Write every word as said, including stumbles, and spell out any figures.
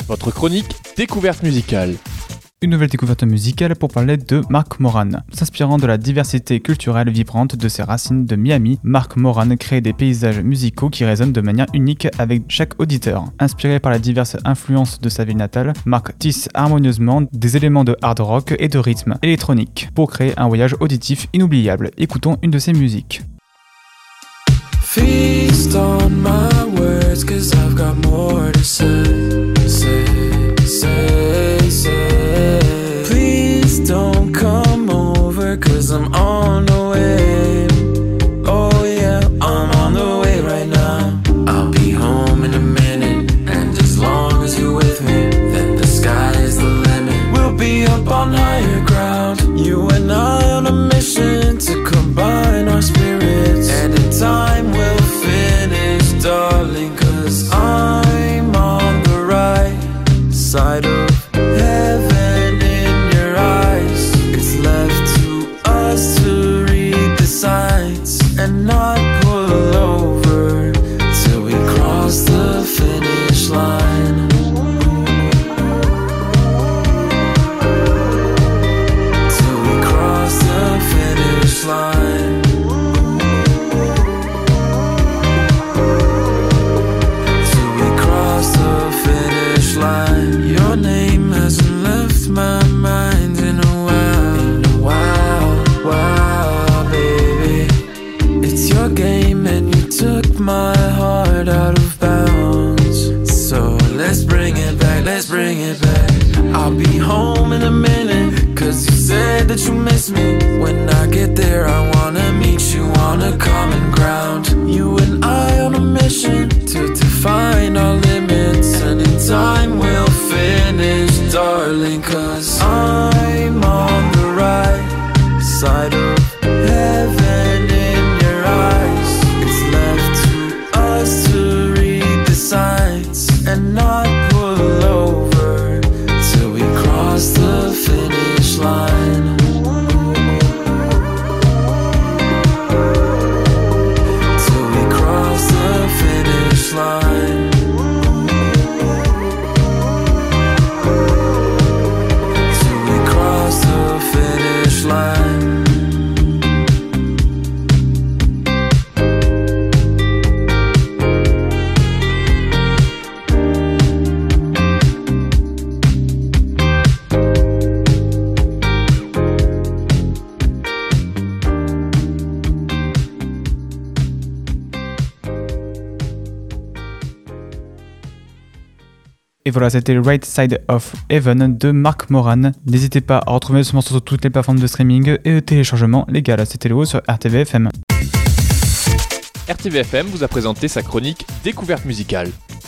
votre chronique découverte musicale. Une nouvelle découverte musicale pour parler de Mark Moran. S'inspirant de la diversité culturelle vibrante de ses racines de Miami, Mark Moran crée des paysages musicaux qui résonnent de manière unique avec chaque auditeur. Inspiré par les diverses influences de sa ville natale, Mark tisse harmonieusement des éléments de hard rock et de rythme électronique pour créer un voyage auditif inoubliable. Écoutons une de ses musiques. Feast on my words, cause I've got more to say, say, say, say. Please don't come over, cause I'm on the way. Oh yeah, I'm on the way right now. I'll be home in a minute, and as long as you're with me, then the sky is the limit. We'll be up on higher ground, you and I on a mission to combine our spirits, and in time we'll finish, darling, cause I'm on the right side of heaven in your eyes. It's left to us to read the signs and not pull over till we cross the finish line. Till we cross the finish line. Your name hasn't left my mind in a while, in a while, while, baby. It's your game and you took my heart out of bounds. So let's bring it back, let's bring it back. I'll be home in a minute, cause you said that you miss me. When I get there I wanna meet you on a common ground. You and I on a mission to define our limits, and in time we'll finish, darling, cause I'm on the right side of heaven in your eyes. It's left to us to read the signs and not pull over till we cross the finish line. Till we cross the finish line. Et voilà, c'était le Right Side of Heaven de Mark Moran. N'hésitez pas à retrouver ce morceau sur toutes les plateformes de streaming et de téléchargement légal. C'était Léo sur R T V F M. R T V F M vous a présenté sa chronique découverte musicale.